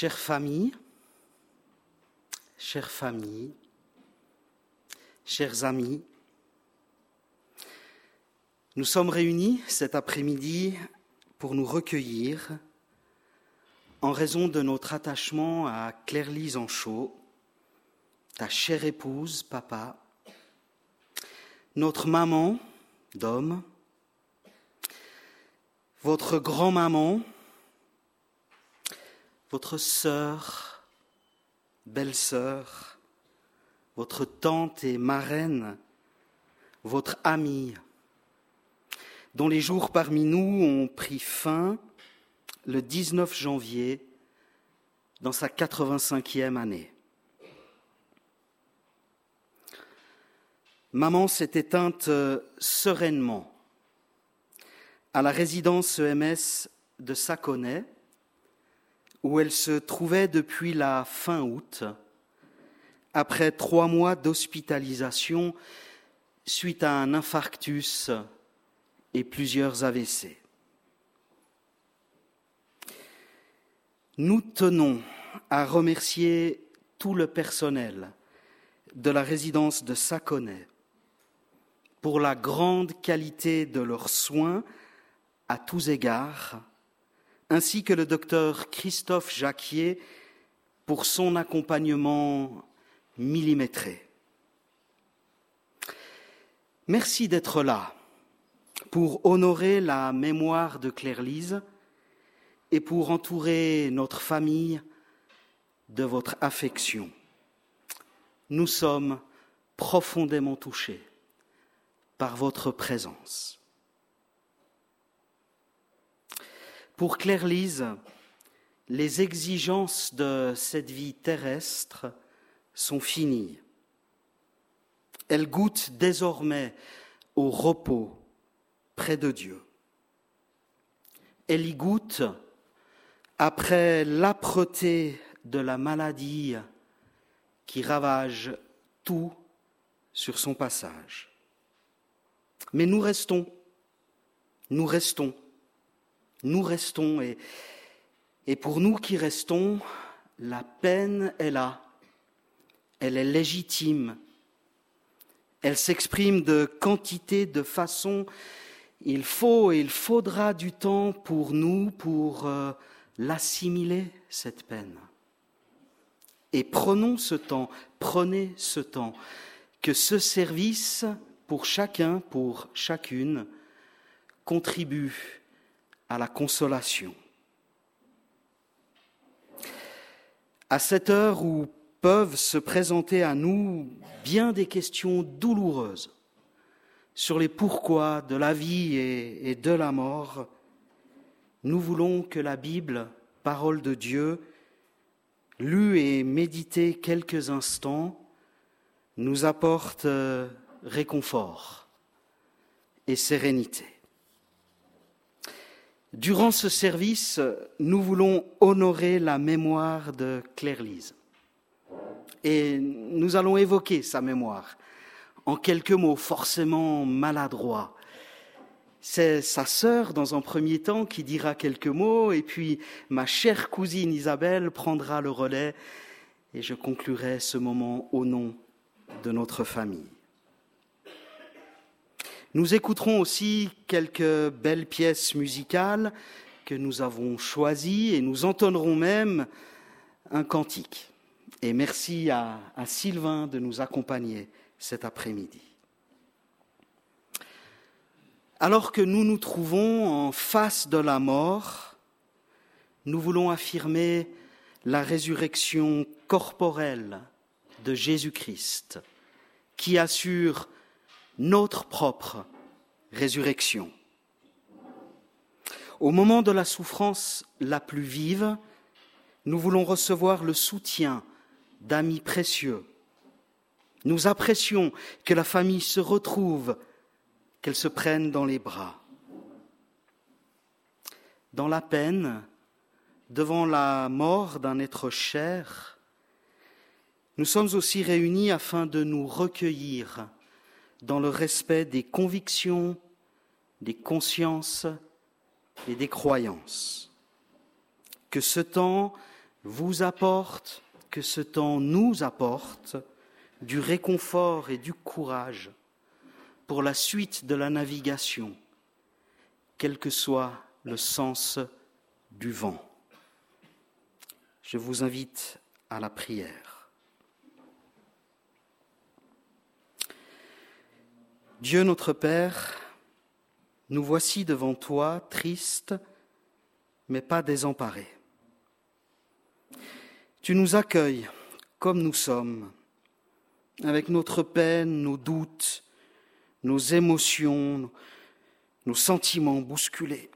Chère famille, chers amis, nous sommes réunis cet après-midi pour nous recueillir en raison de notre attachement à Claire-Lise Anchaud, ta chère épouse, papa, notre maman d'homme, votre grand-maman, votre sœur, belle-sœur, votre tante et marraine, votre amie, dont les jours parmi nous ont pris fin le 19 janvier dans sa 85e année. Maman s'est éteinte sereinement à la résidence EMS de Saconnet, où elle se trouvait depuis la fin août, après 3 mois d'hospitalisation suite à un infarctus et plusieurs AVC. Nous tenons à remercier tout le personnel de la résidence de Saconnet pour la grande qualité de leurs soins à tous égards, ainsi que le docteur Christophe Jacquier pour son accompagnement millimétré. Merci d'être là pour honorer la mémoire de Claire-Lise et pour entourer notre famille de votre affection. Nous sommes profondément touchés par votre présence. Pour Claire-Lise, les exigences de cette vie terrestre sont finies. Elle goûte désormais au repos près de Dieu. Elle y goûte après l'âpreté de la maladie qui ravage tout sur son passage. Mais nous restons, et pour nous qui restons, la peine est là, elle est légitime, elle s'exprime de quantité, de façon. Il faudra du temps pour nous, pour l'assimiler, cette peine. Et prenez ce temps, que ce service, pour chacun, pour chacune, contribue à la consolation. À cette heure où peuvent se présenter à nous bien des questions douloureuses sur les pourquoi de la vie et de la mort, nous voulons que la Bible, parole de Dieu, lue et méditée quelques instants, nous apporte réconfort et sérénité. Durant ce service, nous voulons honorer la mémoire de Claire-Lise. Et nous allons évoquer sa mémoire en quelques mots forcément maladroits. C'est sa sœur, dans un premier temps, qui dira quelques mots, et puis ma chère cousine Isabelle prendra le relais, et je conclurai ce moment au nom de notre famille. Nous écouterons aussi quelques belles pièces musicales que nous avons choisies, et nous entonnerons même un cantique. Et merci à Sylvain de nous accompagner cet après-midi. Alors que nous nous trouvons en face de la mort, nous voulons affirmer la résurrection corporelle de Jésus-Christ, qui assure notre propre résurrection. Au moment de la souffrance la plus vive, nous voulons recevoir le soutien d'amis précieux. Nous apprécions que la famille se retrouve, qu'elle se prenne dans les bras. Dans la peine, devant la mort d'un être cher, nous sommes aussi réunis afin de nous recueillir dans le respect des convictions, des consciences et des croyances. Que ce temps vous apporte, que ce temps nous apporte du réconfort et du courage pour la suite de la navigation, quel que soit le sens du vent. Je vous invite à la prière. Dieu notre Père, nous voici devant toi, tristes, mais pas désemparés. Tu nous accueilles comme nous sommes, avec notre peine, nos doutes, nos émotions, nos sentiments bousculés.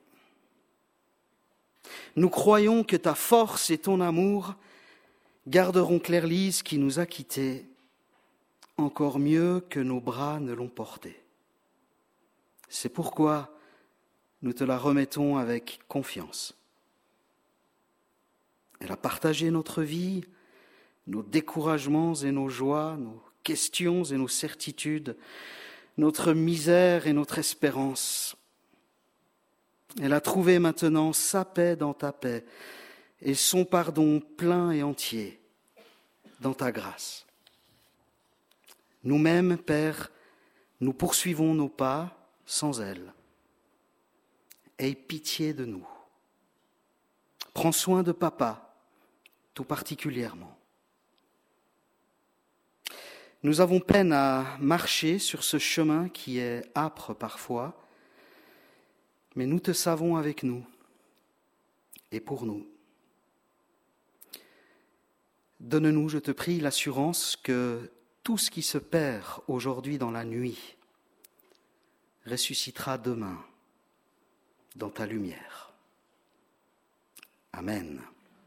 Nous croyons que ta force et ton amour garderont Claire-Lise qui nous a quittés, encore mieux que nos bras ne l'ont portée. C'est pourquoi nous te la remettons avec confiance. Elle a partagé notre vie, nos découragements et nos joies, nos questions et nos certitudes, notre misère et notre espérance. Elle a trouvé maintenant sa paix dans ta paix et son pardon plein et entier dans ta grâce. Nous-mêmes, Père, nous poursuivons nos pas sans elle. Aie pitié de nous. Prends soin de papa, tout particulièrement. Nous avons peine à marcher sur ce chemin qui est âpre parfois, mais nous te savons avec nous et pour nous. Donne-nous, je te prie, l'assurance que tout ce qui se perd aujourd'hui dans la nuit ressuscitera demain dans ta lumière. Amen.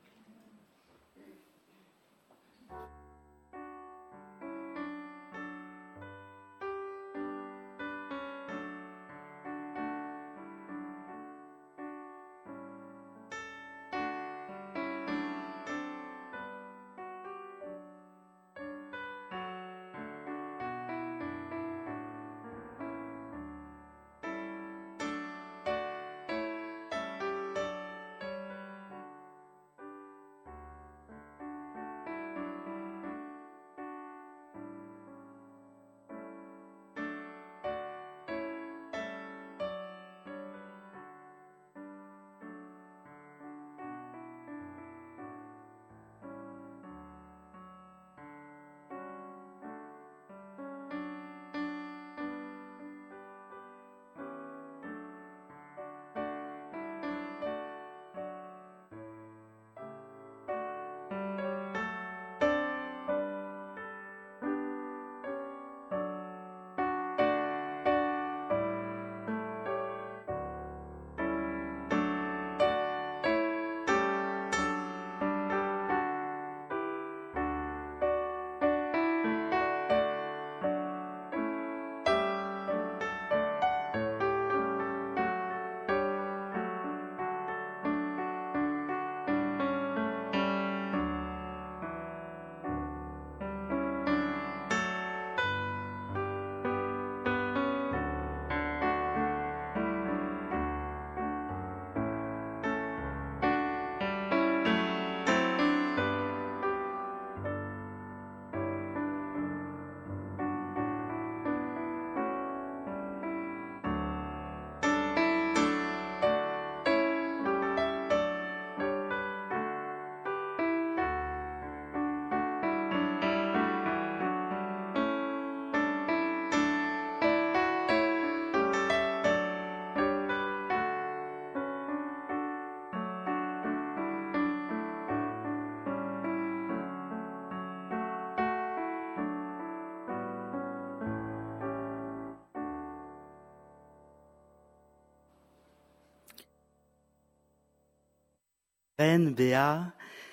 Reine Béa,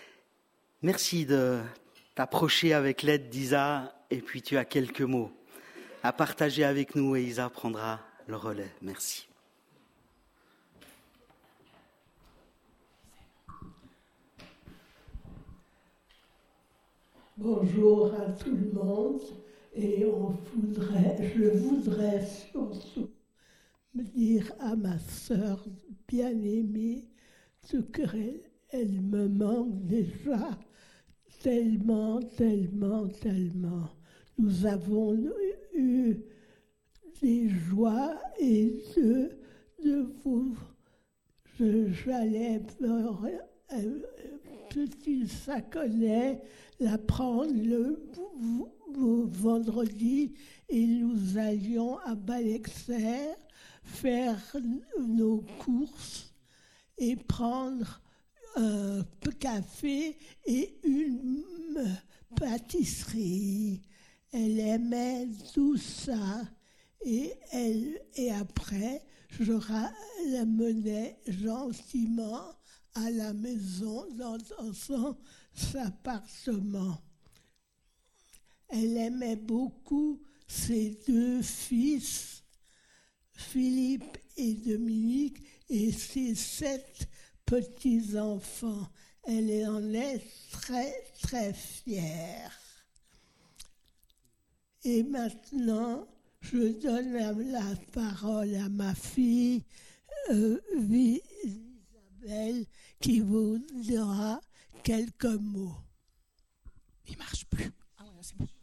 merci de t'approcher avec l'aide d'Isa et puis tu as quelques mots à partager avec nous et Isa prendra le relais. Merci. Bonjour à tout le monde et je voudrais surtout me dire à ma sœur bien-aimée ce qu'elle elle me manque déjà tellement. Nous avons eu des joies et de vous. J'allais petit sacolet la prendre le vendredi et nous allions à Balexer faire nos courses et prendre un café et une pâtisserie. Elle aimait tout ça et après je la menais gentiment à la maison dans son appartement. Elle aimait beaucoup ses deux fils, Philippe et Dominique, et ses 7 petits-enfants. Elle en est très fière. Et maintenant, je donne la parole à ma fille, Isabelle, qui vous dira quelques mots. Il marche plus. Ah ouais, c'est bon.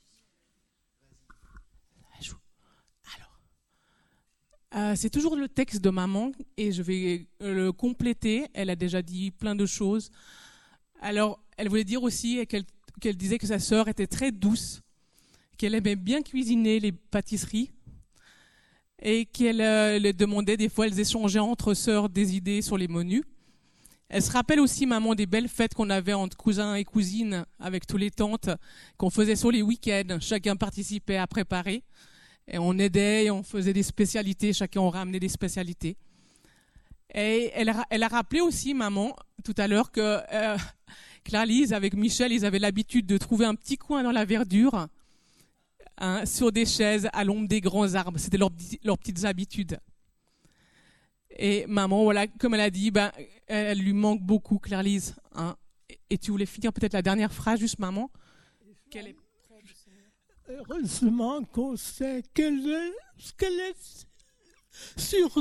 Alors, c'est toujours le texte de maman et je vais le compléter. Elle a déjà dit plein de choses. Alors, elle voulait dire aussi qu'elle disait que sa sœur était très douce, qu'elle aimait bien cuisiner les pâtisseries et qu'elle les demandait, des fois, elles échangeaient entre sœurs des idées sur les menus. Elle se rappelle aussi, maman, des belles fêtes qu'on avait entre cousins et cousines avec tous les tantes, qu'on faisait sur les week-ends. Chacun participait à préparer. Et on aidait, et on faisait des spécialités. Chacun on ramenait des spécialités. Et elle a rappelé aussi, maman, tout à l'heure, que Clarlise, avec Michel, ils avaient l'habitude de trouver un petit coin dans la verdure, sur des chaises, à l'ombre des grands arbres. C'était leurs petites habitudes. Et maman, voilà, comme elle a dit, elle lui manque beaucoup, Clarlise. Hein. Et tu voulais finir peut-être la dernière phrase, juste maman, qu'elle est près du Seigneur. Heureusement qu'on sait qu'elle est sur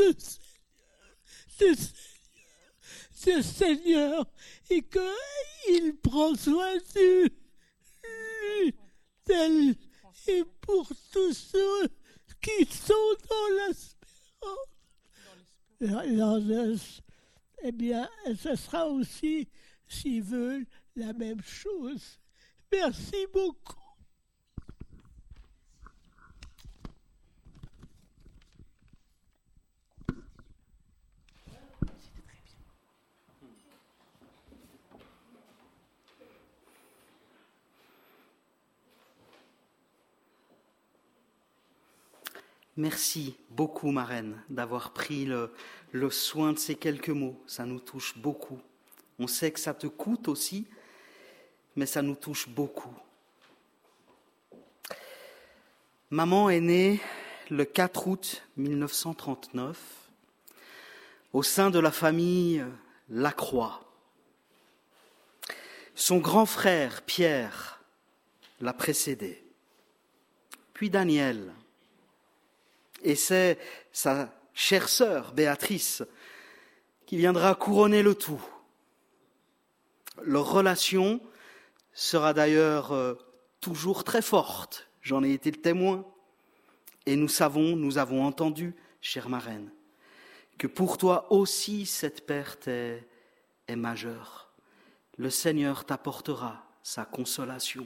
ce Seigneur et qu'il prend soin d'elle et pour tous ceux qui sont dans l'espérance. Eh bien, ce sera aussi, s'ils veulent, la même chose. Merci beaucoup. Merci beaucoup, marraine, d'avoir pris le soin de ces quelques mots. Ça nous touche beaucoup. On sait que ça te coûte aussi, mais ça nous touche beaucoup. Maman est née le 4 août 1939 au sein de la famille Lacroix. Son grand frère, Pierre, l'a précédé, puis Daniel. Et c'est sa chère sœur, Béatrice, qui viendra couronner le tout. Leur relation sera d'ailleurs toujours très forte. J'en ai été le témoin. Et nous avons entendu, chère marraine, que pour toi aussi cette perte est majeure. Le Seigneur t'apportera sa consolation.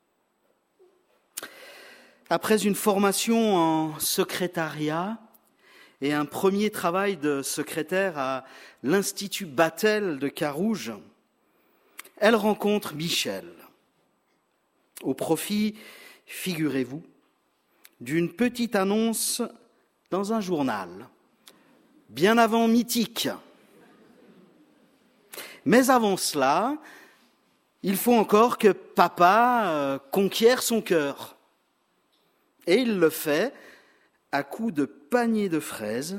Après une formation en secrétariat et un premier travail de secrétaire à l'Institut Batel de Carouge, elle rencontre Michel, au profit, figurez-vous, d'une petite annonce dans un journal, bien avant Mythique. Mais avant cela, il faut encore que papa conquiert son cœur. Et il le fait à coups de paniers de fraises,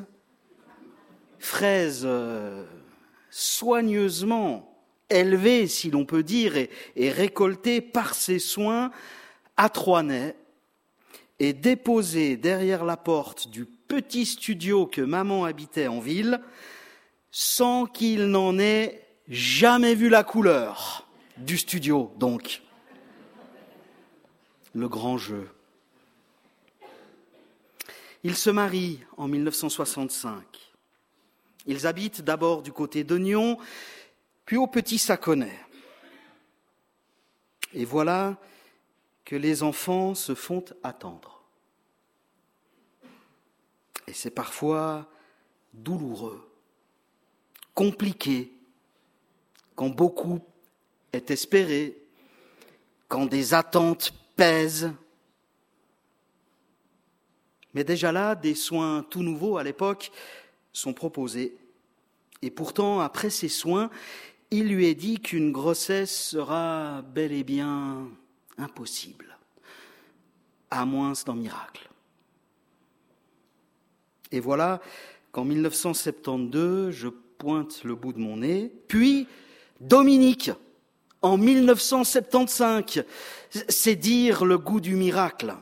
soigneusement élevées, si l'on peut dire, et récoltées par ses soins à Troinay, et déposées derrière la porte du petit studio que maman habitait en ville, sans qu'il n'en ait jamais vu la couleur du studio, donc. Le grand jeu. Ils se marient en 1965. Ils habitent d'abord du côté de Nyon, puis au Petit Saconnet. Et voilà que les enfants se font attendre. Et c'est parfois douloureux, compliqué, quand beaucoup est espéré, quand des attentes pèsent. Mais déjà là, des soins tout nouveaux à l'époque sont proposés. Et pourtant, après ces soins, il lui est dit qu'une grossesse sera bel et bien impossible, à moins d'un miracle. Et voilà qu'en 1972, je pointe le bout de mon nez, puis Dominique, en 1975, c'est dire le goût du miracle.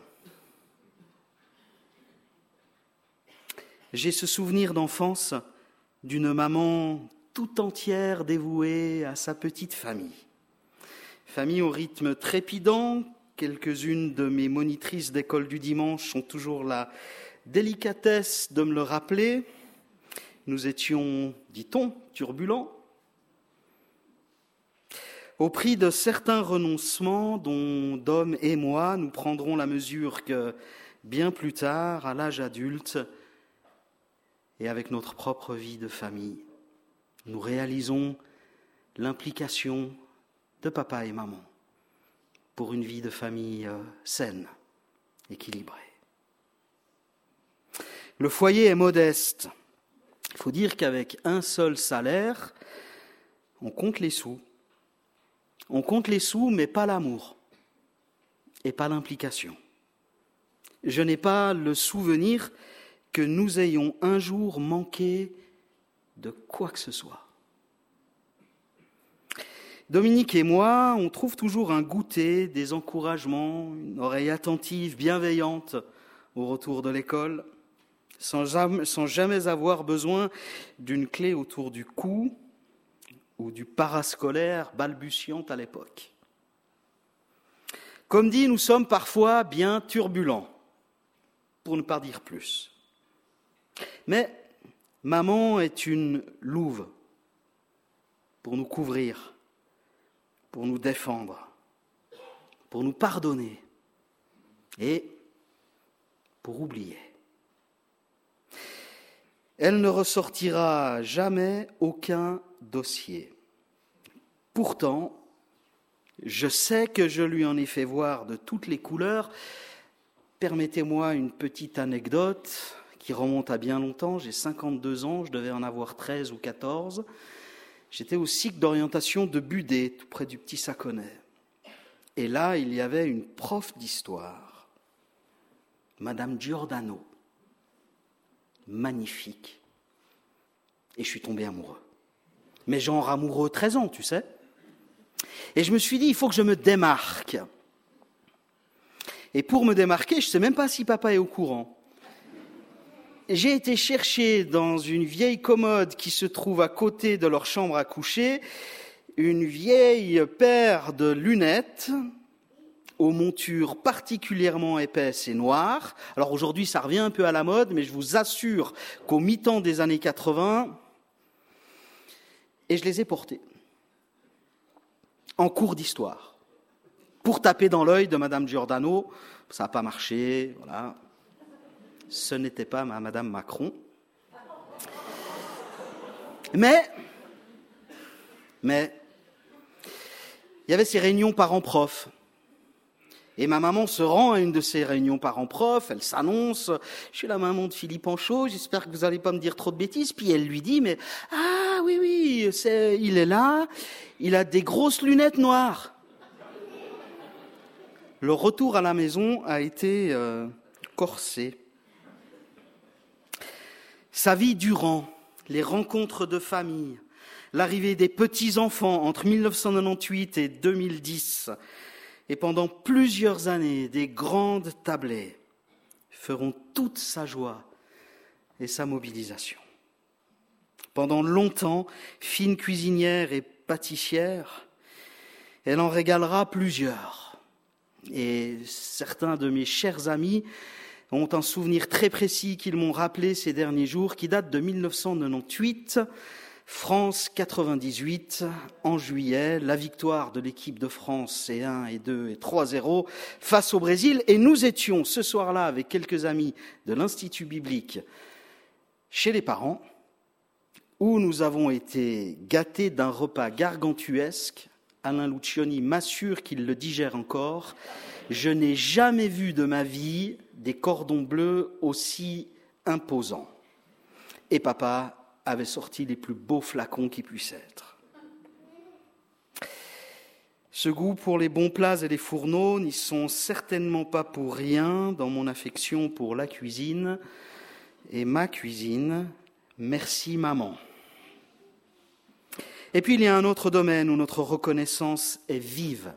J'ai ce souvenir d'enfance d'une maman tout entière dévouée à sa petite famille. Famille au rythme trépidant, quelques-unes de mes monitrices d'école du dimanche ont toujours la délicatesse de me le rappeler. Nous étions, dit-on, turbulents. Au prix de certains renoncements dont Dom et moi nous prendrons la mesure que bien plus tard, à l'âge adulte, et avec notre propre vie de famille, nous réalisons l'implication de papa et maman pour une vie de famille saine, équilibrée. Le foyer est modeste. Il faut dire qu'avec un seul salaire, on compte les sous. On compte les sous, mais pas l'amour et pas l'implication. Je n'ai pas le souvenir que nous ayons un jour manqué de quoi que ce soit. Dominique et moi, on trouve toujours un goûter, des encouragements, une oreille attentive, bienveillante au retour de l'école, sans jamais avoir besoin d'une clé autour du cou ou du parascolaire balbutiant à l'époque. Comme dit, nous sommes parfois bien turbulents, pour ne pas dire plus. Mais maman est une louve pour nous couvrir, pour nous défendre, pour nous pardonner et pour oublier. Elle ne ressortira jamais aucun dossier. Pourtant, je sais que je lui en ai fait voir de toutes les couleurs. Permettez-moi une petite anecdote qui remonte à bien longtemps. J'ai 52 ans, je devais en avoir 13 ou 14. J'étais au cycle d'orientation de Budet, tout près du Petit Saconnet. Et là, il y avait une prof d'histoire, Madame Giordano, magnifique. Et je suis tombé amoureux. Mais genre amoureux 13 ans, tu sais. Et je me suis dit, il faut que je me démarque. Et pour me démarquer, je ne sais même pas si papa est au courant. J'ai été chercher dans une vieille commode qui se trouve à côté de leur chambre à coucher une vieille paire de lunettes aux montures particulièrement épaisses et noires. Alors aujourd'hui, ça revient un peu à la mode, mais je vous assure qu'au mi-temps des années 80, et je les ai portées en cours d'histoire pour taper dans l'œil de Madame Giordano. Ça n'a pas marché, voilà. Ce n'était pas Madame Macron. Mais, il y avait ces réunions parents-prof. Et ma maman se rend à une de ces réunions parents-prof, elle s'annonce, je suis la maman de Philippe Anchaud, j'espère que vous n'allez pas me dire trop de bêtises. Puis elle lui dit, mais ah oui, il est là, il a des grosses lunettes noires. Le retour à la maison a été corsé. Sa vie durant, les rencontres de famille, l'arrivée des petits-enfants entre 1998 et 2010, et pendant plusieurs années, des grandes tablées feront toute sa joie et sa mobilisation. Pendant longtemps, fine cuisinière et pâtissière, elle en régalera plusieurs. Et certains de mes chers amis ont un souvenir très précis qu'ils m'ont rappelé ces derniers jours, qui date de 1998, France 98, en juillet, la victoire de l'équipe de France, c'est 1 et 2 et 3-0, face au Brésil. Et nous étions ce soir-là, avec quelques amis de l'Institut biblique, chez les parents, où nous avons été gâtés d'un repas gargantuesque. Alain Lucioni m'assure qu'il le digère encore. Je n'ai jamais vu de ma vie des cordons bleus aussi imposants. Et papa avait sorti les plus beaux flacons qui puissent être. Ce goût pour les bons plats et les fourneaux n'y sont certainement pas pour rien dans mon affection pour la cuisine et ma cuisine. Merci maman. Et puis il y a un autre domaine où notre reconnaissance est vive.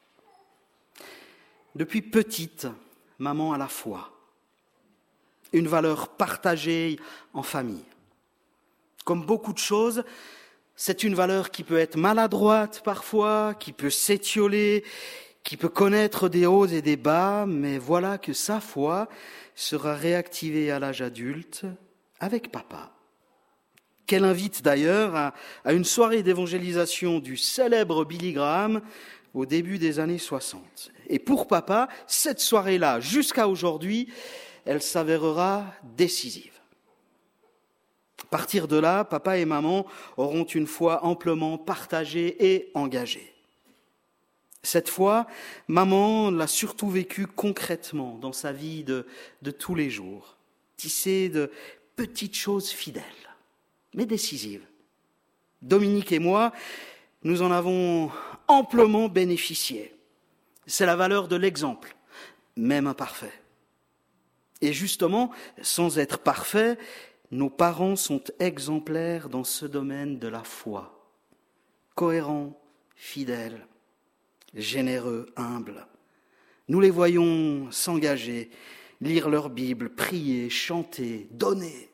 Depuis petite, maman a la foi, une valeur partagée en famille. Comme beaucoup de choses, c'est une valeur qui peut être maladroite parfois, qui peut s'étioler, qui peut connaître des hauts et des bas, mais voilà que sa foi sera réactivée à l'âge adulte avec papa, qu'elle invite d'ailleurs à une soirée d'évangélisation du célèbre Billy Graham au début des années 60. Et pour papa, cette soirée-là, jusqu'à aujourd'hui, elle s'avérera décisive. À partir de là, papa et maman auront une foi amplement partagée et engagée. Cette foi, maman l'a surtout vécue concrètement dans sa vie de tous les jours, tissée de petites choses fidèles, mais décisives. Dominique et moi, nous en avons amplement bénéficié. C'est la valeur de l'exemple, même imparfait. Et justement, sans être parfaits, nos parents sont exemplaires dans ce domaine de la foi. Cohérents, fidèles, généreux, humbles. Nous les voyons s'engager, lire leur Bible, prier, chanter, donner.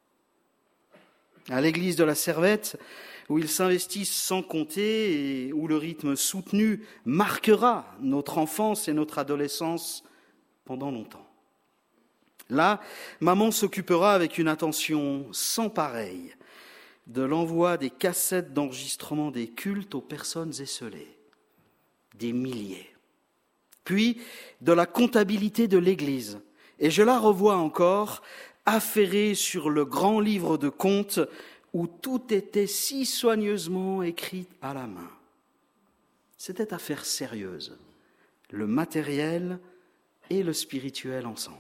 À l'église de la Servette, où ils s'investissent sans compter et où le rythme soutenu marquera notre enfance et notre adolescence pendant longtemps. Là, maman s'occupera avec une attention sans pareille de l'envoi des cassettes d'enregistrement des cultes aux personnes esseulées, des milliers. Puis de la comptabilité de l'Église. Et je la revois encore affairée sur le grand livre de comptes où tout était si soigneusement écrit à la main. C'était affaire sérieuse, le matériel et le spirituel ensemble.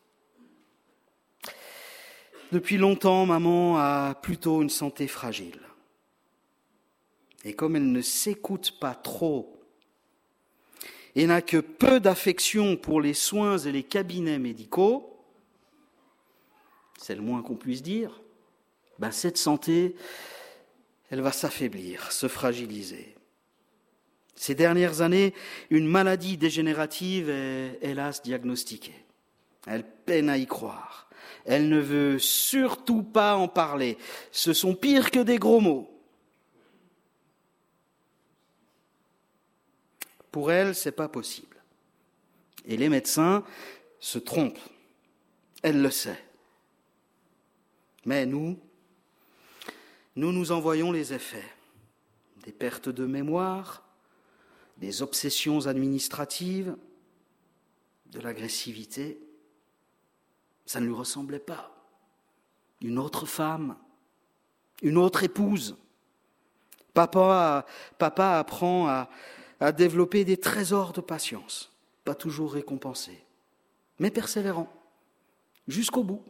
Depuis longtemps, maman a plutôt une santé fragile. Et comme elle ne s'écoute pas trop et n'a que peu d'affection pour les soins et les cabinets médicaux, c'est le moins qu'on puisse dire, cette santé, elle va s'affaiblir, se fragiliser. Ces dernières années, une maladie dégénérative est hélas diagnostiquée. Elle peine à y croire. Elle ne veut surtout pas en parler. Ce sont pires que des gros mots. Pour elle, c'est pas possible. Et les médecins se trompent. Elle le sait. Mais nous en voyons les effets. Des pertes de mémoire, des obsessions administratives, de l'agressivité. Ça ne lui ressemblait pas. Une autre femme, une autre épouse. Papa apprend à développer des trésors de patience, pas toujours récompensés, mais persévérant, jusqu'au bout.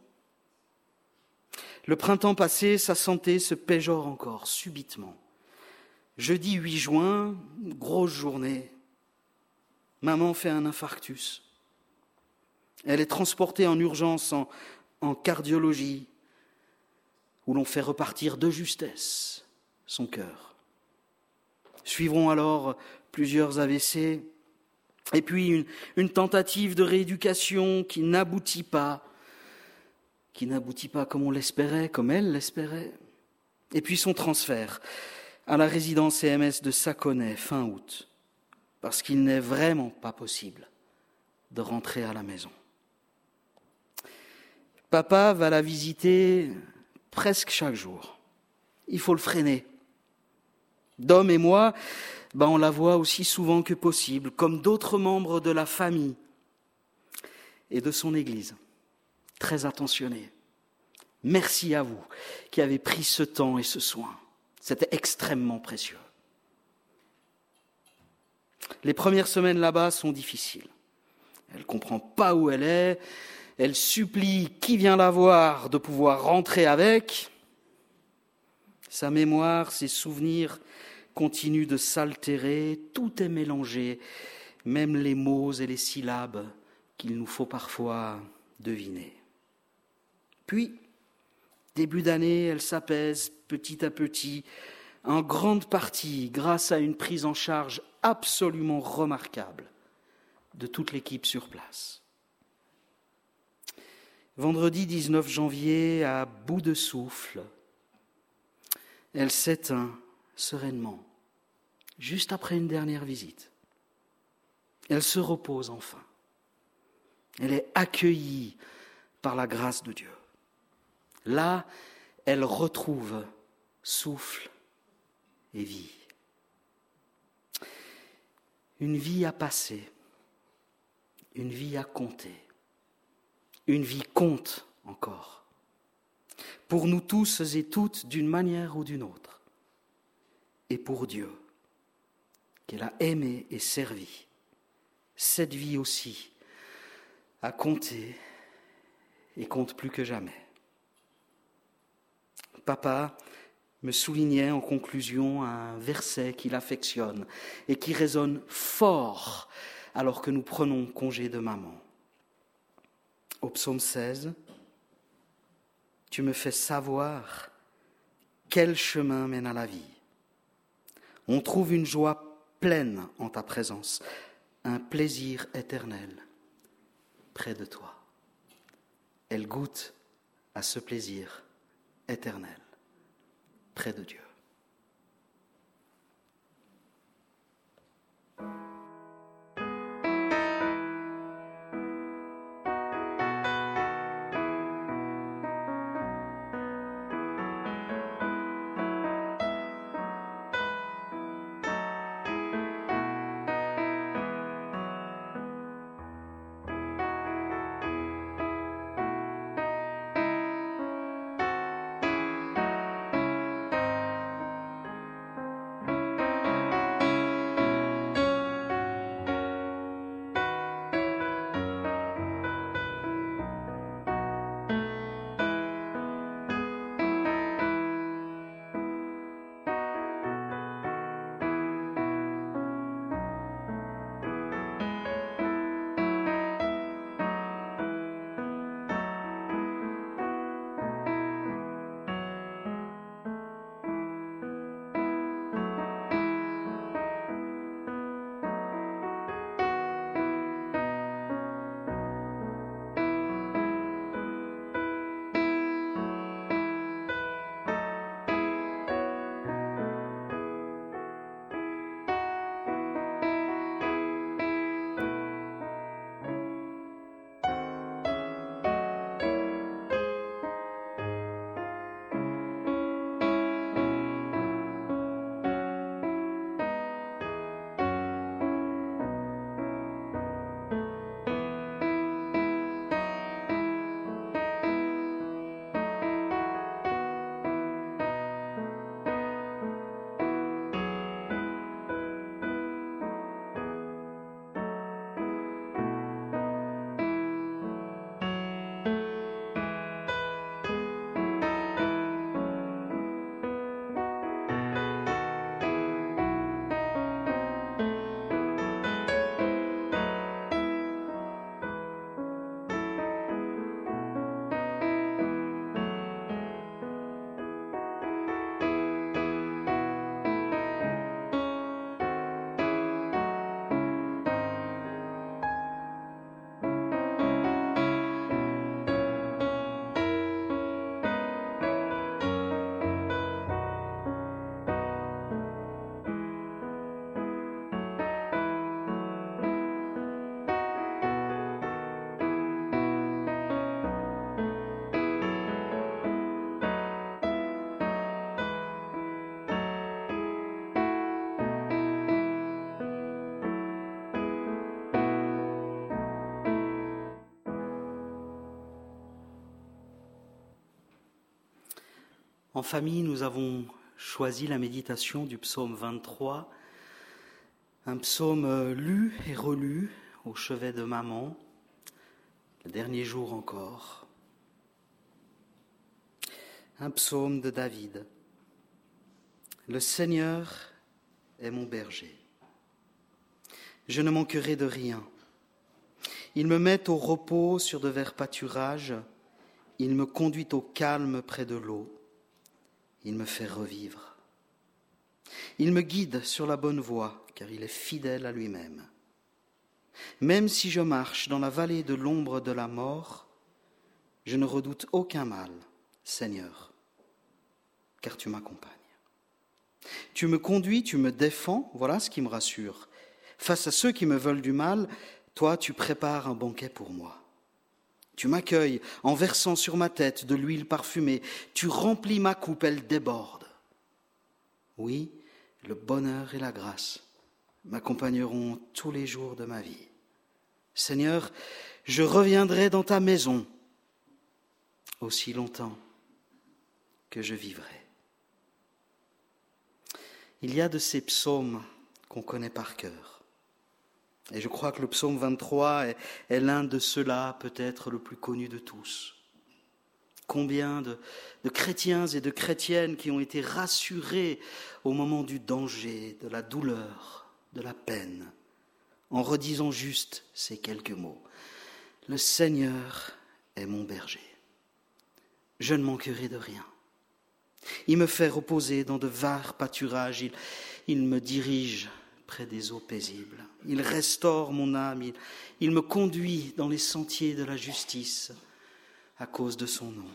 Le printemps passé, sa santé se péjore encore, subitement. Jeudi 8 juin, grosse journée, maman fait un infarctus. Elle est transportée en urgence en cardiologie, où l'on fait repartir de justesse son cœur. Suivront alors plusieurs AVC, et puis une tentative de rééducation qui n'aboutit pas comme on l'espérait, comme elle l'espérait, et puis son transfert à la résidence CMS de Saconnet fin août, parce qu'il n'est vraiment pas possible de rentrer à la maison. Papa va la visiter presque chaque jour. Il faut le freiner. Dom et moi, on la voit aussi souvent que possible, comme d'autres membres de la famille et de son Église. Très attentionnés. Merci à vous qui avez pris ce temps et ce soin. C'était extrêmement précieux. Les premières semaines là-bas sont difficiles. Elle ne comprend pas où elle est. Elle supplie qui vient la voir de pouvoir rentrer avec. Sa mémoire, ses souvenirs continuent de s'altérer. Tout est mélangé, même les mots et les syllabes qu'il nous faut parfois deviner. Puis, début d'année, elle s'apaise petit à petit, en grande partie grâce à une prise en charge absolument remarquable de toute l'équipe sur place. Vendredi 19 janvier, à bout de souffle, elle s'éteint sereinement, juste après une dernière visite. Elle se repose enfin. Elle est accueillie par la grâce de Dieu. Là, elle retrouve souffle et vie. Une vie à passer, une vie à compter. Une vie compte encore, pour nous tous et toutes d'une manière ou d'une autre, et pour Dieu, qu'elle a aimé et servi. Cette vie aussi a compté et compte plus que jamais. Papa me soulignait en conclusion un verset qu'il affectionne et qui résonne fort alors que nous prenons congé de maman. Au psaume 16, « Tu me fais savoir quel chemin mène à la vie. On trouve une joie pleine en ta présence, un plaisir éternel près de toi. » Elle goûte à ce plaisir éternel près de Dieu. En famille, nous avons choisi la méditation du psaume 23, un psaume lu et relu au chevet de maman, le dernier jour encore. Un psaume de David. Le Seigneur est mon berger. Je ne manquerai de rien. Il me met au repos sur de verts pâturages. Il me conduit au calme près de l'eau. Il me fait revivre. Il me guide sur la bonne voie, car il est fidèle à lui-même. Même si je marche dans la vallée de l'ombre de la mort, je ne redoute aucun mal, Seigneur, car tu m'accompagnes. Tu me conduis, tu me défends, voilà ce qui me rassure. Face à ceux qui me veulent du mal, toi, tu prépares un banquet pour moi. Tu m'accueilles en versant sur ma tête de l'huile parfumée. Tu remplis ma coupe, elle déborde. Oui, le bonheur et la grâce m'accompagneront tous les jours de ma vie. Seigneur, je reviendrai dans ta maison aussi longtemps que je vivrai. Il y a de ces psaumes qu'on connaît par cœur. Et je crois que le psaume 23 est l'un de ceux-là, peut-être le plus connu de tous. Combien de chrétiens et de chrétiennes qui ont été rassurés au moment du danger, de la douleur, de la peine, en redisant juste ces quelques mots. Le Seigneur est mon berger. Je ne manquerai de rien. Il me fait reposer dans de verts pâturages. Il me dirige près des eaux paisibles. Il restaure mon âme. Il me conduit dans les sentiers de la justice à cause de son nom.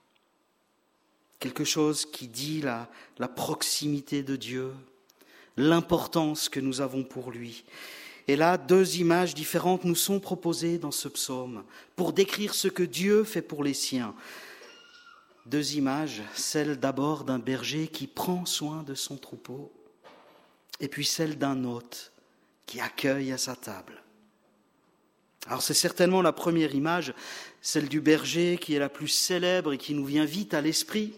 Quelque chose qui dit la proximité de Dieu, l'importance que nous avons pour lui. Et là, deux images différentes nous sont proposées dans ce psaume pour décrire ce que Dieu fait pour les siens. Deux images, celle d'abord d'un berger qui prend soin de son troupeau, et puis celle d'un hôte qui accueille à sa table. Alors c'est certainement la première image, celle du berger qui est la plus célèbre et qui nous vient vite à l'esprit.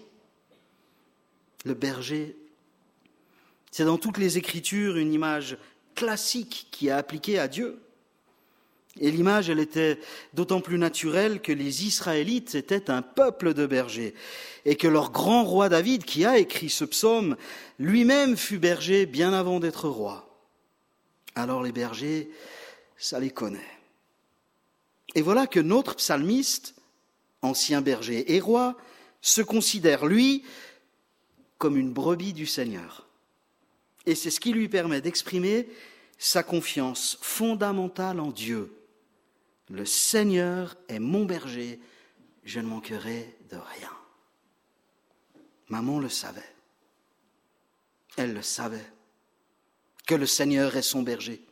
Le berger, c'est dans toutes les Écritures une image classique qui est appliquée à Dieu. Et l'image, elle était d'autant plus naturelle que les Israélites étaient un peuple de bergers et que leur grand roi David, qui a écrit ce psaume, lui-même fut berger bien avant d'être roi. Alors les bergers, ça les connaît. Et voilà que notre psalmiste, ancien berger et roi, se considère, lui, comme une brebis du Seigneur. Et c'est ce qui lui permet d'exprimer sa confiance fondamentale en Dieu. Le Seigneur est mon berger, je ne manquerai de rien. Maman le savait. Elle le savait, que le Seigneur est son berger.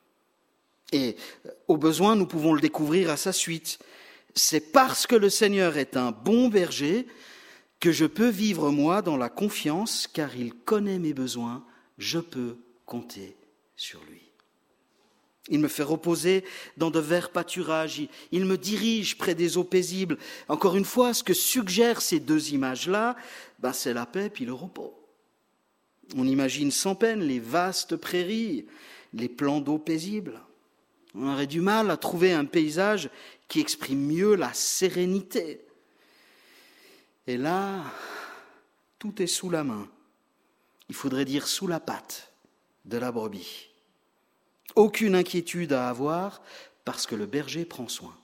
Et au besoin, nous pouvons le découvrir à sa suite. C'est parce que le Seigneur est un bon berger que je peux vivre moi dans la confiance, car il connaît mes besoins, je peux compter sur lui. Il me fait reposer dans de verts pâturages, il me dirige près des eaux paisibles. Encore une fois, ce que suggèrent ces deux images-là, c'est la paix puis le repos. On imagine sans peine les vastes prairies, les plans d'eau paisibles. On aurait du mal à trouver un paysage qui exprime mieux la sérénité. Et là, tout est sous la main. Il faudrait dire sous la patte de la brebis. Aucune inquiétude à avoir parce que le berger prend soin.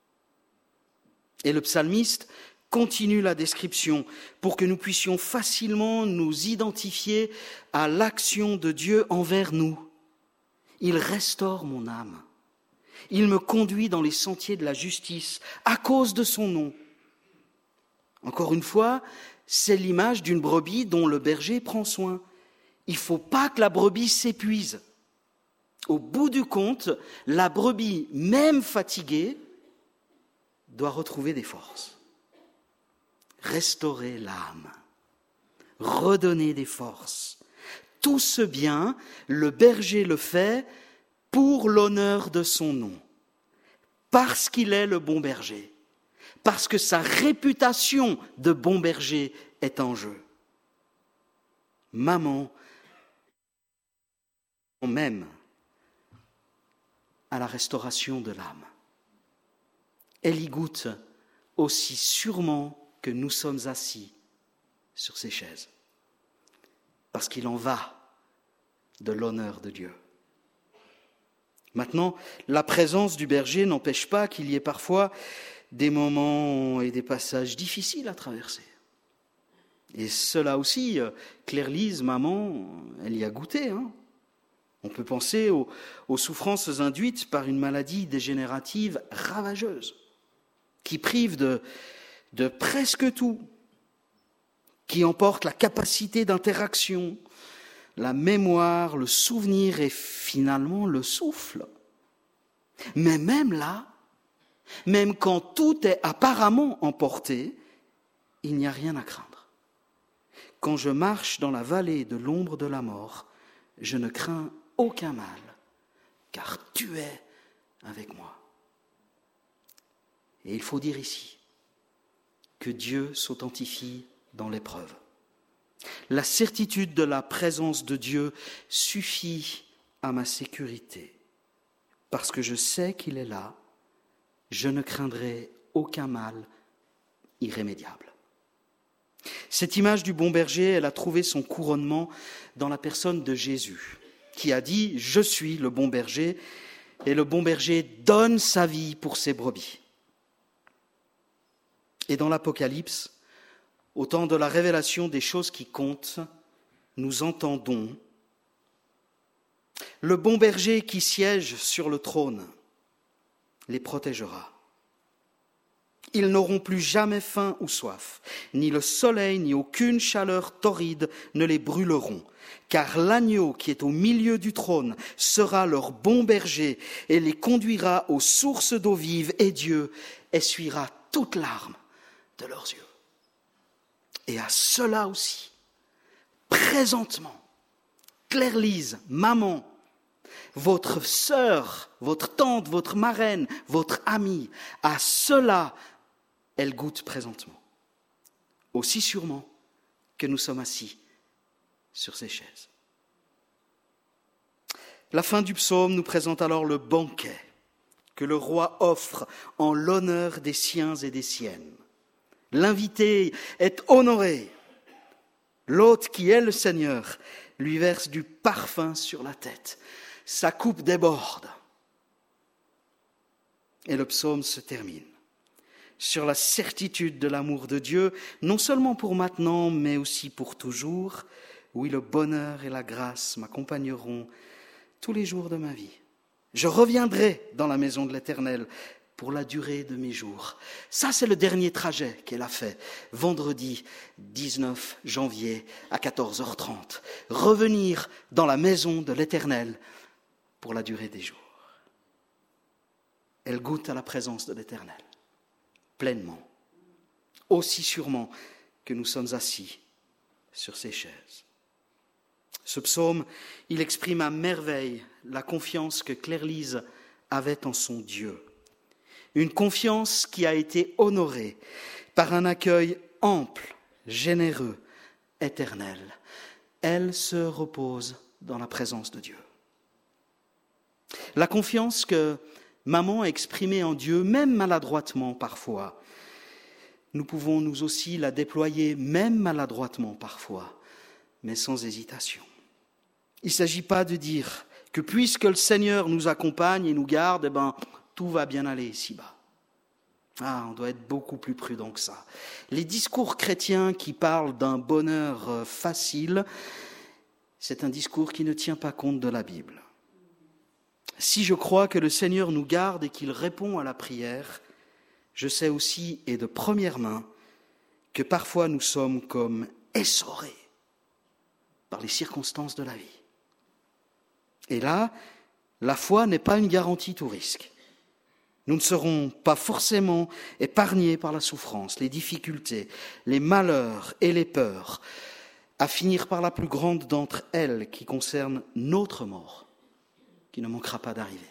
Et le psalmiste continue la description pour que nous puissions facilement nous identifier à l'action de Dieu envers nous. Il restaure mon âme. Il me conduit dans les sentiers de la justice à cause de son nom. Encore une fois, c'est l'image d'une brebis dont le berger prend soin. Il ne faut pas que la brebis s'épuise. Au bout du compte, la brebis, même fatiguée, doit retrouver des forces. Restaurer l'âme, redonner des forces. Tout ce bien, le berger le fait pour l'honneur de son nom, parce qu'il est le bon berger, parce que sa réputation de bon berger est en jeu. maman, même à la restauration de l'âme. Elle y goûte aussi sûrement que nous sommes assis sur ces chaises, parce qu'il en va de l'honneur de Dieu. Maintenant, la présence du berger n'empêche pas qu'il y ait parfois des moments et des passages difficiles à traverser. Et cela aussi, Claire-Lise, maman, elle y a goûté. On peut penser aux souffrances induites par une maladie dégénérative ravageuse, qui prive de presque tout, qui emporte la capacité d'interaction, la mémoire, le souvenir et finalement le souffle. Mais même là, même quand tout est apparemment emporté, il n'y a rien à craindre. Quand je marche dans la vallée de l'ombre de la mort, je ne crains aucun mal, car tu es avec moi. Et il faut dire ici que Dieu s'authentifie dans l'épreuve. La certitude de la présence de Dieu suffit à ma sécurité. Parce que je sais qu'il est là, je ne craindrai aucun mal irrémédiable. Cette image du bon berger, elle a trouvé son couronnement dans la personne de Jésus, qui a dit « Je suis le bon berger » et le bon berger donne sa vie pour ses brebis. Et dans l'Apocalypse, au temps de la révélation des choses qui comptent, nous entendons le bon berger qui siège sur le trône les protégera. Ils n'auront plus jamais faim ou soif, ni le soleil ni aucune chaleur torride ne les brûleront, car l'agneau qui est au milieu du trône sera leur bon berger et les conduira aux sources d'eau vive, et Dieu essuiera toute larme de leurs yeux. Et à cela aussi, présentement, Claire-Lise, maman, votre sœur, votre tante, votre marraine, votre amie, à cela, elle goûte présentement. Aussi sûrement que nous sommes assis sur ces chaises. La fin du psaume nous présente alors le banquet que le roi offre en l'honneur des siens et des siennes. L'invité est honoré. L'hôte qui est le Seigneur lui verse du parfum sur la tête. Sa coupe déborde. Et le psaume se termine sur la certitude de l'amour de Dieu, non seulement pour maintenant, mais aussi pour toujours. Oui, le bonheur et la grâce m'accompagneront tous les jours de ma vie. Je reviendrai dans la maison de l'Éternel pour la durée de mes jours. Ça, c'est le dernier trajet qu'elle a fait, vendredi 19 janvier à 14h30. Revenir dans la maison de l'Éternel pour la durée des jours. Elle goûte à la présence de l'Éternel, pleinement, aussi sûrement que nous sommes assis sur ces chaises. Ce psaume, il exprime à merveille la confiance que Claire-Lise avait en son Dieu. Une confiance qui a été honorée par un accueil ample, généreux, éternel. Elle se repose dans la présence de Dieu. La confiance que maman a exprimée en Dieu, même maladroitement parfois, nous pouvons nous aussi la déployer, même maladroitement parfois, mais sans hésitation. Il ne s'agit pas de dire que puisque le Seigneur nous accompagne et nous garde, tout va bien aller ici-bas. On doit être beaucoup plus prudent que ça. Les discours chrétiens qui parlent d'un bonheur facile, c'est un discours qui ne tient pas compte de la Bible. Si je crois que le Seigneur nous garde et qu'il répond à la prière, je sais aussi, et de première main, que parfois nous sommes comme essorés par les circonstances de la vie. Et là, la foi n'est pas une garantie tout risque. Nous ne serons pas forcément épargnés par la souffrance, les difficultés, les malheurs et les peurs, à finir par la plus grande d'entre elles qui concerne notre mort, qui ne manquera pas d'arriver.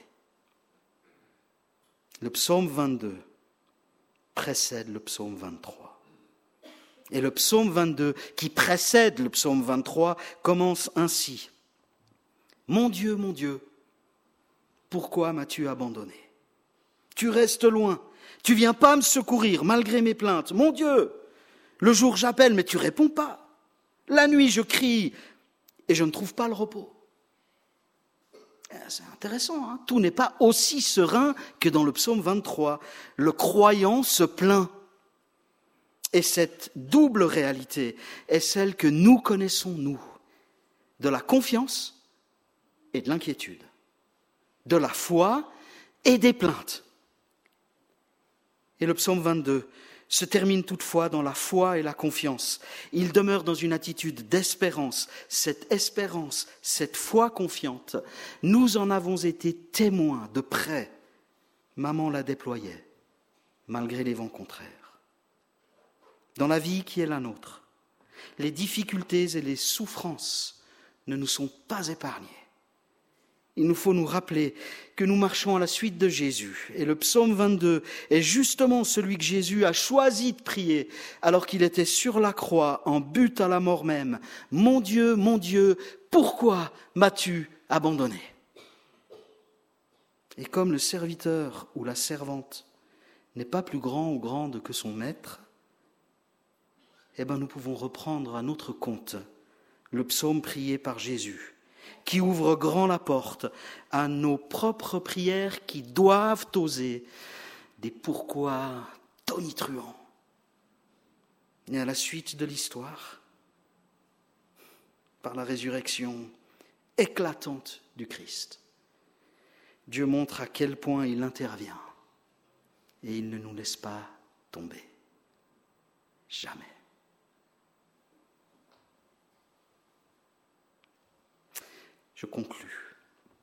Le psaume 22 précède le psaume 23. Et le psaume 22, qui précède le psaume 23, commence ainsi. « Mon Dieu, pourquoi m'as-tu abandonné ? Tu restes loin, tu viens pas me secourir malgré mes plaintes. Mon Dieu, le jour j'appelle, mais tu réponds pas. La nuit je crie et je ne trouve pas le repos. » C'est intéressant, hein ? Tout n'est pas aussi serein que dans le psaume 23. Le croyant se plaint. Et cette double réalité est celle que nous connaissons, nous, de la confiance et de l'inquiétude, de la foi et des plaintes. Et le psaume 22 se termine toutefois dans la foi et la confiance. Il demeure dans une attitude d'espérance. Cette foi confiante, nous en avons été témoins de près. Maman la déployait, malgré les vents contraires. Dans la vie qui est la nôtre, les difficultés et les souffrances ne nous sont pas épargnées. Il nous faut nous rappeler que nous marchons à la suite de Jésus. Et le psaume 22 est justement celui que Jésus a choisi de prier alors qu'il était sur la croix, en but à la mort même. « Mon Dieu, pourquoi m'as-tu abandonné ?» Et comme le serviteur ou la servante n'est pas plus grand ou grande que son maître, nous pouvons reprendre à notre compte le psaume prié par Jésus, qui ouvre grand la porte à nos propres prières qui doivent oser des pourquoi tonitruants. Et à la suite de l'histoire, par la résurrection éclatante du Christ, Dieu montre à quel point il intervient et il ne nous laisse pas tomber. Jamais. Je conclus.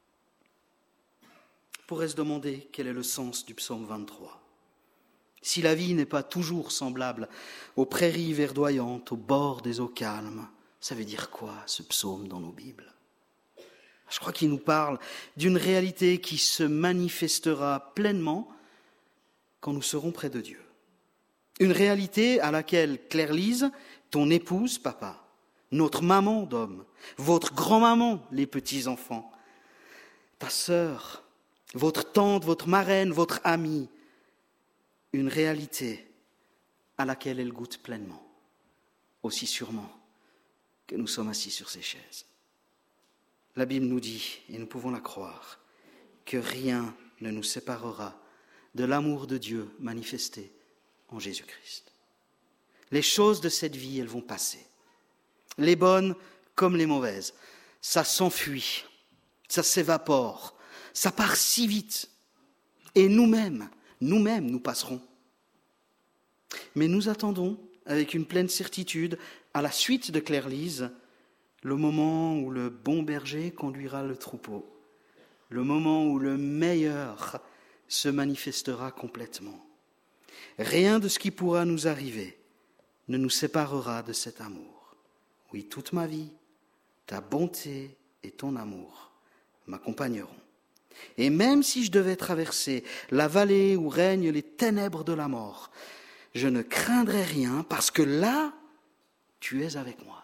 On pourrait se demander quel est le sens du psaume 23. Si la vie n'est pas toujours semblable aux prairies verdoyantes, au bord des eaux calmes, ça veut dire quoi ce psaume dans nos Bibles ? Je crois qu'il nous parle d'une réalité qui se manifestera pleinement quand nous serons près de Dieu. Une réalité à laquelle Claire-Lise, ton épouse, papa, notre maman d'homme, votre grand-maman, les petits-enfants, ta sœur, votre tante, votre marraine, votre amie, une réalité à laquelle elle goûte pleinement, aussi sûrement que nous sommes assis sur ces chaises. La Bible nous dit, et nous pouvons la croire, que rien ne nous séparera de l'amour de Dieu manifesté en Jésus-Christ. Les choses de cette vie, elles vont passer. Les bonnes comme les mauvaises. Ça s'enfuit, ça s'évapore, ça part si vite. Et nous-mêmes, nous passerons. Mais nous attendons, avec une pleine certitude, à la suite de Claire-Lise, le moment où le bon berger conduira le troupeau, le moment où le meilleur se manifestera complètement. Rien de ce qui pourra nous arriver ne nous séparera de cet amour. Oui, toute ma vie, ta bonté et ton amour m'accompagneront. Et même si je devais traverser la vallée où règnent les ténèbres de la mort, je ne craindrai rien parce que là, tu es avec moi.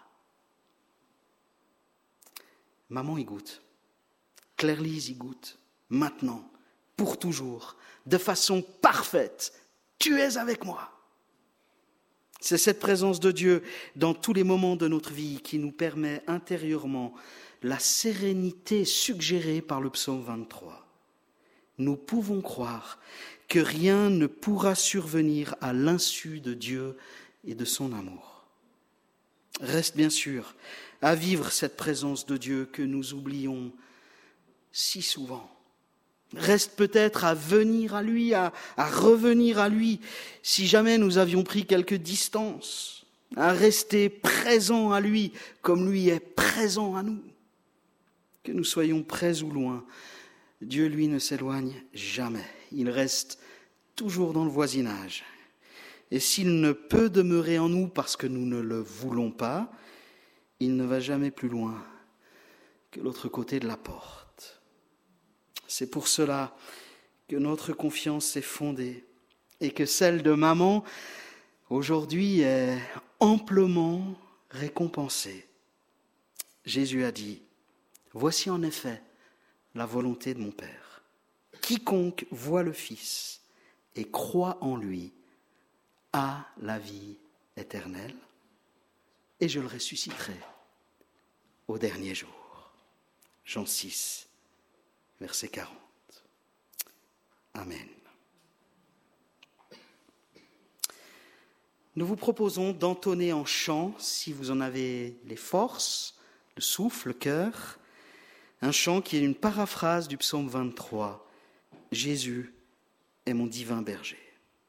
Maman y goûte, Claire-Lise y goûte, maintenant, pour toujours, de façon parfaite, tu es avec moi. C'est cette présence de Dieu dans tous les moments de notre vie qui nous permet intérieurement la sérénité suggérée par le psaume 23. Nous pouvons croire que rien ne pourra survenir à l'insu de Dieu et de son amour. Reste bien sûr à vivre cette présence de Dieu que nous oublions si souvent. Reste peut-être à venir à lui, à revenir à lui, si jamais nous avions pris quelques distances, à rester présent à lui, comme lui est présent à nous. Que nous soyons près ou loin, Dieu, lui, ne s'éloigne jamais. Il reste toujours dans le voisinage. Et s'il ne peut demeurer en nous parce que nous ne le voulons pas, il ne va jamais plus loin que l'autre côté de la porte. C'est pour cela que notre confiance est fondée et que celle de maman, aujourd'hui, est amplement récompensé. Jésus a dit, « Voici en effet la volonté de mon Père. Quiconque voit le Fils et croit en lui a la vie éternelle, et je le ressusciterai au dernier jour. » Jean 6, verset 40. Amen. Nous vous proposons d'entonner en chant, si vous en avez les forces, le souffle, le cœur, un chant qui est une paraphrase du psaume 23. « Jésus est mon divin berger ».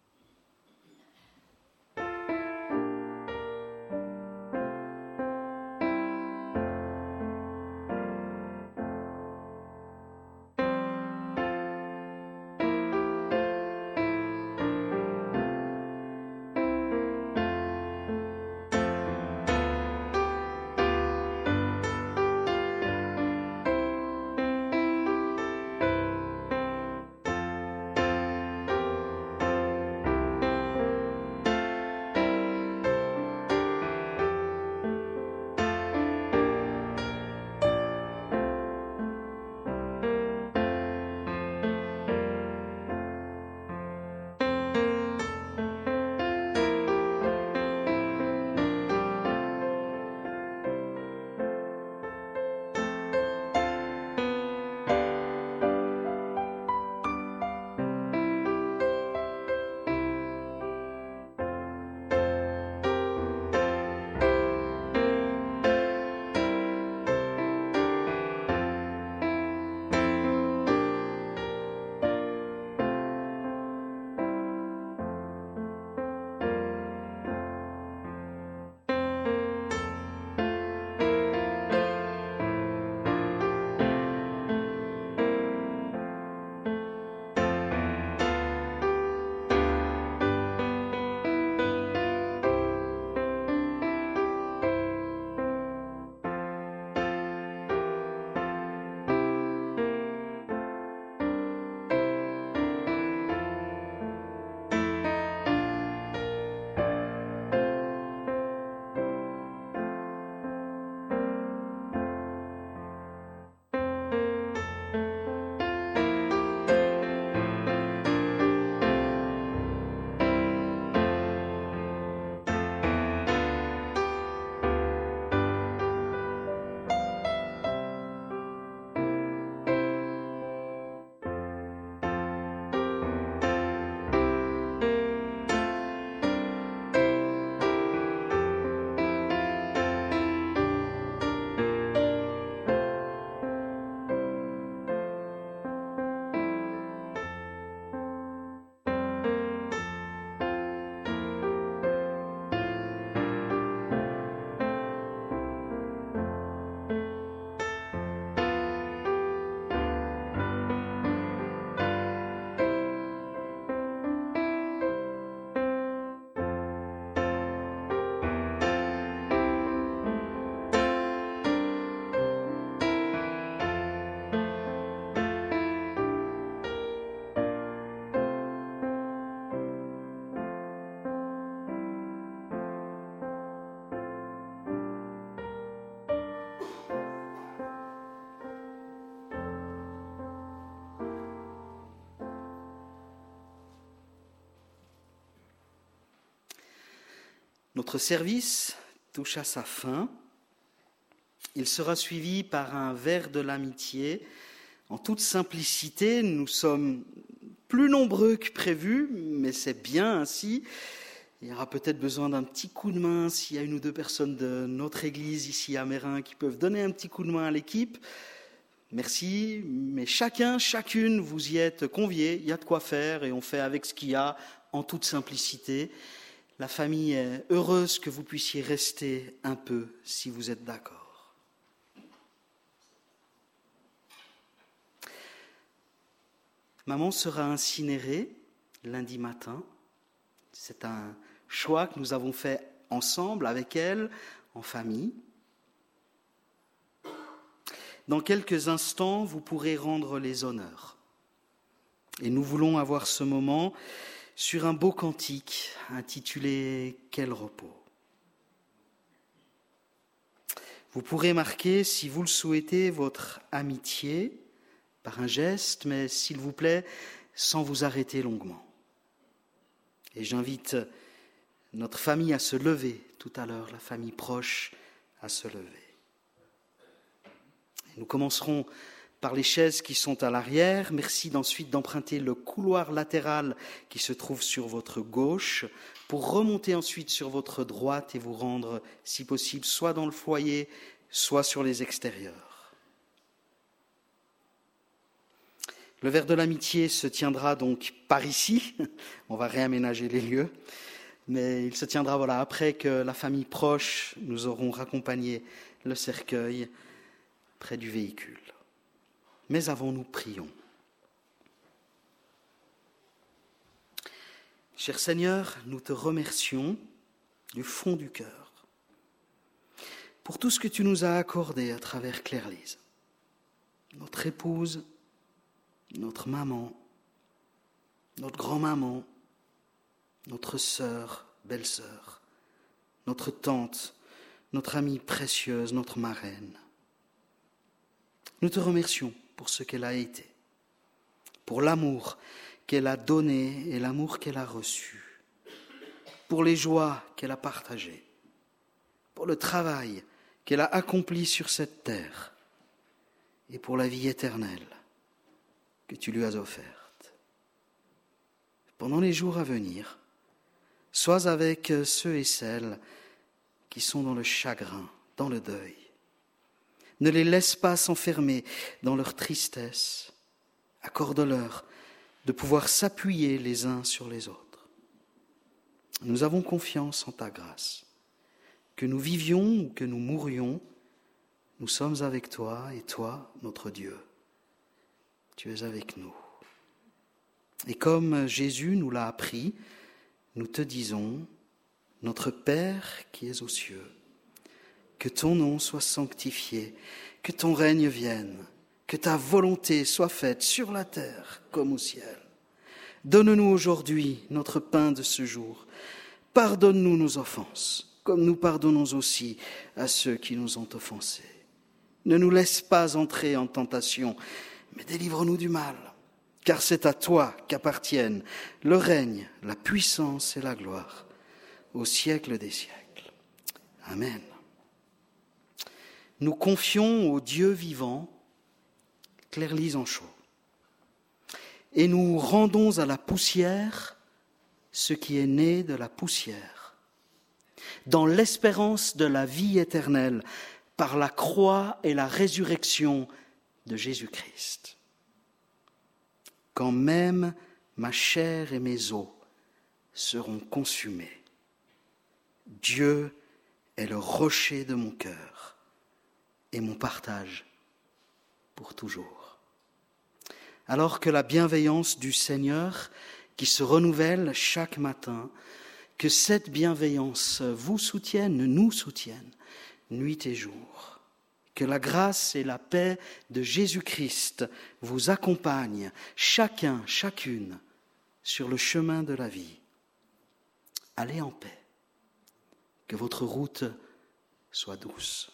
Notre service touche à sa fin. Il sera suivi par un verre de l'amitié. En toute simplicité, nous sommes plus nombreux que prévu, mais c'est bien ainsi. Il y aura peut-être besoin d'un petit coup de main s'il y a une ou deux personnes de notre église ici à Meyrin qui peuvent donner un petit coup de main à l'équipe. Merci, mais chacune, vous y êtes conviés, il y a de quoi faire et on fait avec ce qu'il y a en toute simplicité. La famille est heureuse que vous puissiez rester un peu si vous êtes d'accord. Maman sera incinérée lundi matin. C'est un choix que nous avons fait ensemble avec elle, en famille. Dans quelques instants, vous pourrez rendre les honneurs. Et nous voulons avoir ce moment sur un beau cantique intitulé « Quel repos ». Vous pourrez marquer, si vous le souhaitez, votre amitié par un geste, mais s'il vous plaît, sans vous arrêter longuement. Et j'invite notre famille à se lever tout à l'heure, la famille proche à se lever. Et nous commencerons par les chaises qui sont à l'arrière. Merci d'ensuite d'emprunter le couloir latéral qui se trouve sur votre gauche pour remonter ensuite sur votre droite et vous rendre, si possible, soit dans le foyer, soit sur les extérieurs. Le verre de l'amitié se tiendra donc par ici. On va réaménager les lieux. Mais il se tiendra après que la famille proche nous auront raccompagné le cercueil près du véhicule. Mais avant, nous prions. Cher Seigneur, nous te remercions du fond du cœur pour tout ce que tu nous as accordé à travers Claire-Lise, notre épouse, notre maman, notre grand-maman, notre sœur, belle-sœur, notre tante, notre amie précieuse, notre marraine. Nous te remercions pour ce qu'elle a été, pour l'amour qu'elle a donné et l'amour qu'elle a reçu, pour les joies qu'elle a partagées, pour le travail qu'elle a accompli sur cette terre et pour la vie éternelle que tu lui as offerte. Pendant les jours à venir, sois avec ceux et celles qui sont dans le chagrin, dans le deuil. Ne les laisse pas s'enfermer dans leur tristesse. Accorde-leur de pouvoir s'appuyer les uns sur les autres. Nous avons confiance en ta grâce. Que nous vivions ou que nous mourions, nous sommes avec toi et toi, notre Dieu, tu es avec nous. Et comme Jésus nous l'a appris, nous te disons, notre Père qui es aux cieux, que ton nom soit sanctifié, que ton règne vienne, que ta volonté soit faite sur la terre comme au ciel. Donne-nous aujourd'hui notre pain de ce jour. Pardonne-nous nos offenses, comme nous pardonnons aussi à ceux qui nous ont offensés. Ne nous laisse pas entrer en tentation, mais délivre-nous du mal, car c'est à toi qu'appartiennent le règne, la puissance et la gloire, au siècle des siècles. Amen. Nous confions au Dieu vivant Claire-Lise Anchaud et nous rendons à la poussière ce qui est né de la poussière, dans l'espérance de la vie éternelle par la croix et la résurrection de Jésus-Christ. Quand même ma chair et mes os seront consumés, Dieu est le rocher de mon cœur et mon partage pour toujours. Alors que la bienveillance du Seigneur qui se renouvelle chaque matin, que cette bienveillance vous soutienne, nous soutienne, nuit et jour. Que la grâce et la paix de Jésus-Christ vous accompagnent, chacun, chacune, sur le chemin de la vie. Allez en paix. Que votre route soit douce.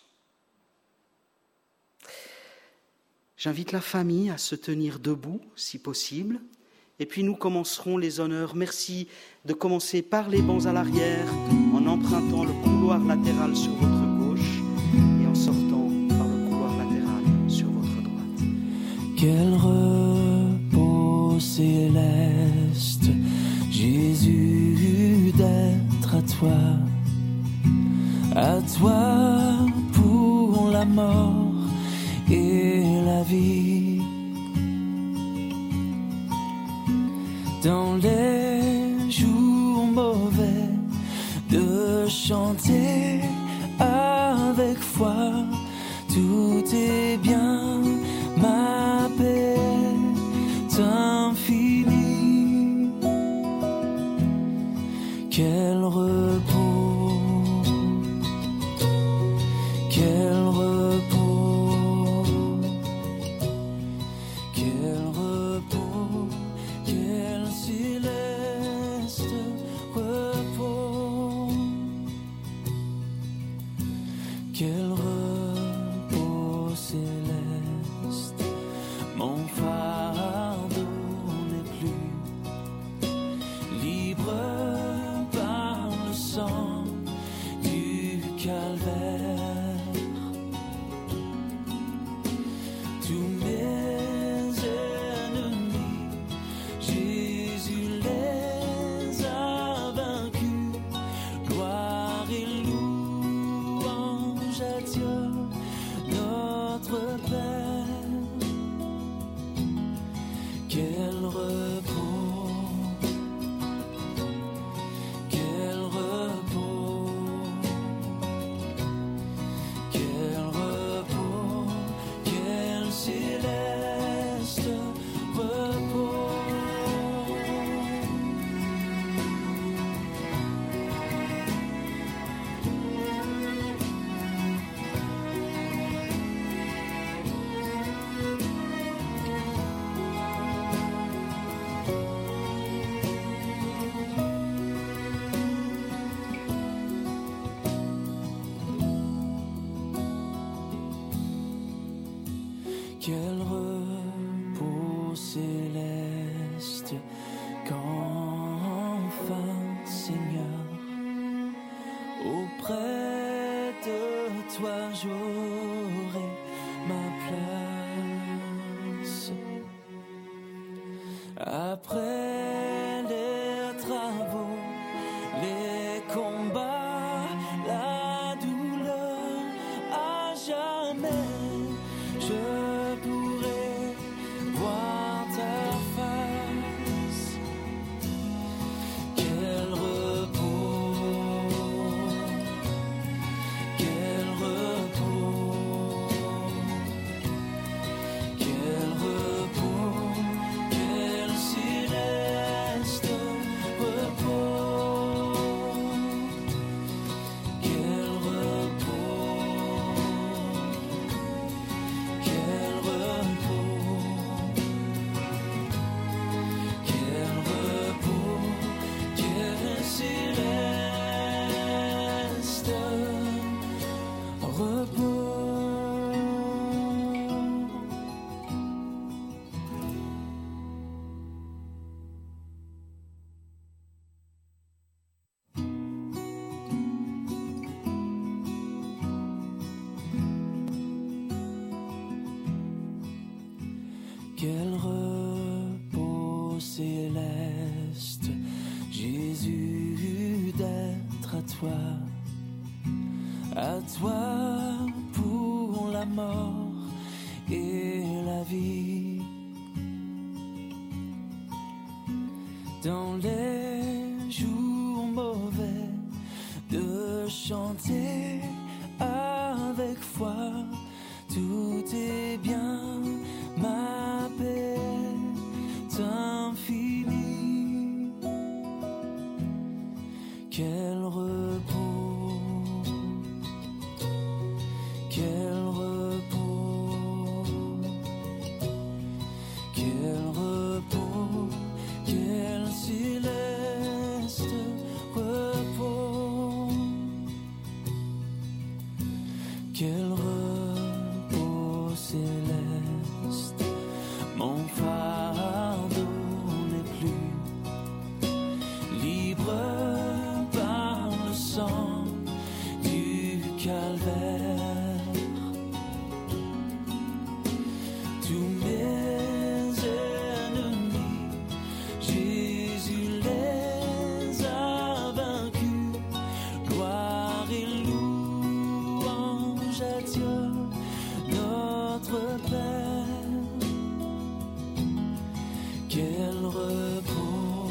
J'invite la famille à se tenir debout, si possible, et puis nous commencerons les honneurs. Merci de commencer par les bancs à l'arrière, en empruntant le couloir latéral sur votre gauche et en sortant par le couloir latéral sur votre droite. Quel repos céleste, Jésus, d'être à toi pour la mort et la vie. Dans les jours mauvais, de chanter avec foi, tout est bien, ma paix est infinie. Quel repos, quel repos, quel repos, quel céleste repos, quel repos. qu'enfin, Seigneur, auprès de toi j'aurai ma place. Après les travaux, les combats, la douleur, à jamais je pourrai voir ta face. Quel repos, quel repos, quel repos, quel céleste repos, quel repos, quel repos, quel repos, quel céleste repos. Quel repos céleste, Jésus, d'être à toi pour la mort et la vie. Dans les jours mauvais, de chanter avec foi, tout est bien, ma paix est infinie. Quel repos, quel repos, quel repos, quel céleste repos, quel repos céleste. Mon fardeau n'est plus libre par le sang du calvaire. Tous mes ennemis, Jésus les a vaincus. Gloire et louange à Dieu, notre Père. Quel repos,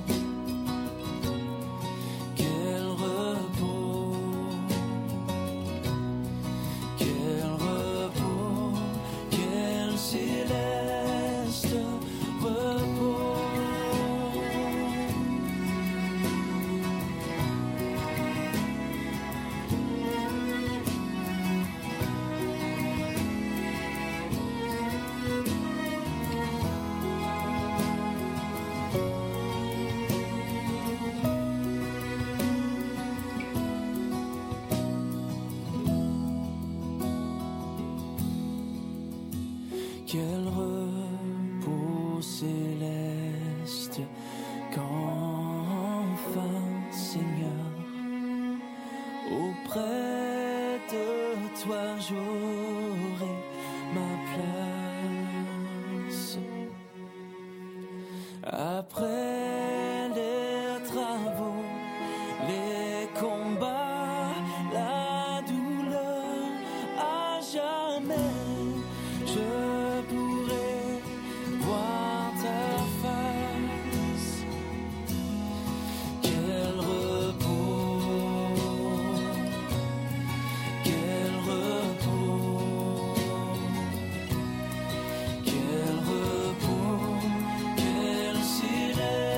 quel repos, quel repos, quel céleste repos. Quel repos céleste, qu'enfin, Seigneur, auprès de toi j'aurai ma place. Après les travaux, les combats, la douleur, à jamais je pourrai voir ta face. Quel repos, quel repos, quel repos, quel céleste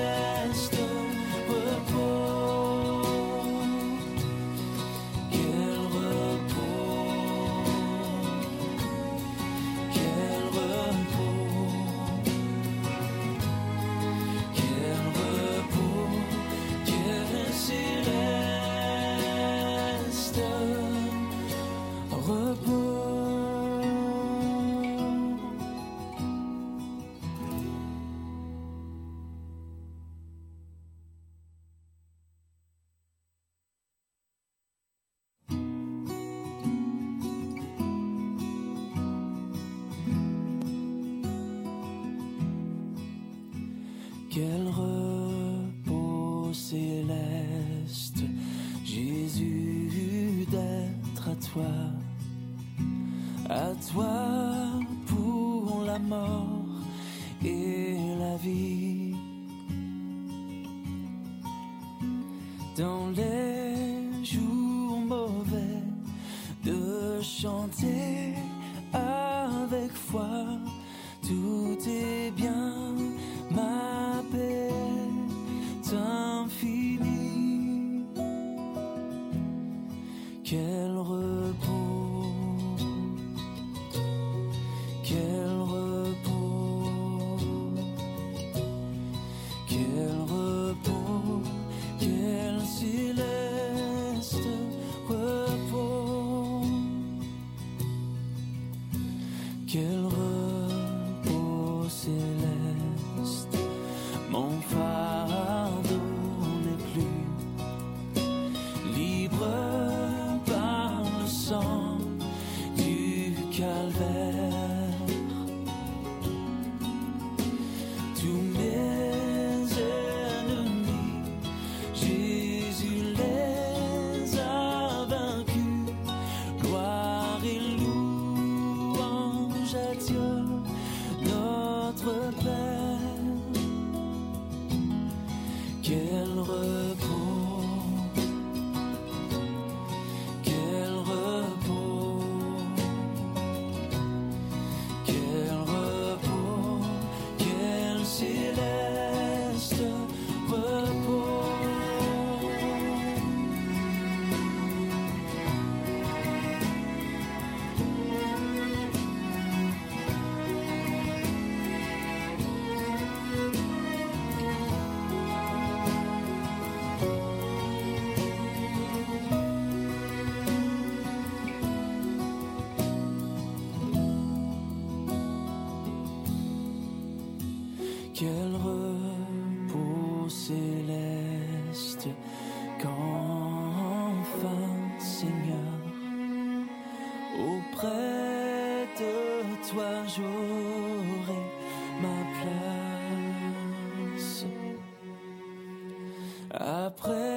Quel repos céleste, Jésus, d'être à toi pour la mort et la vie. Dans les jours mauvais, de chanter avec foi, tout est bien, ma paix est infinie. Quel repos, quel repos, quel repos, quel céleste repos, quel repos céleste. Mon fardeau n'est plus libre par le sang du calvaire. Tous mes ennemis, Jésus les a vaincus. Gloire et louange à Dieu, notre Père. Quel repos, quel repos, quel repos, quel céleste repos. Quel repos céleste qu'enfin, Seigneur, auprès de toi j'aurai ma place. Après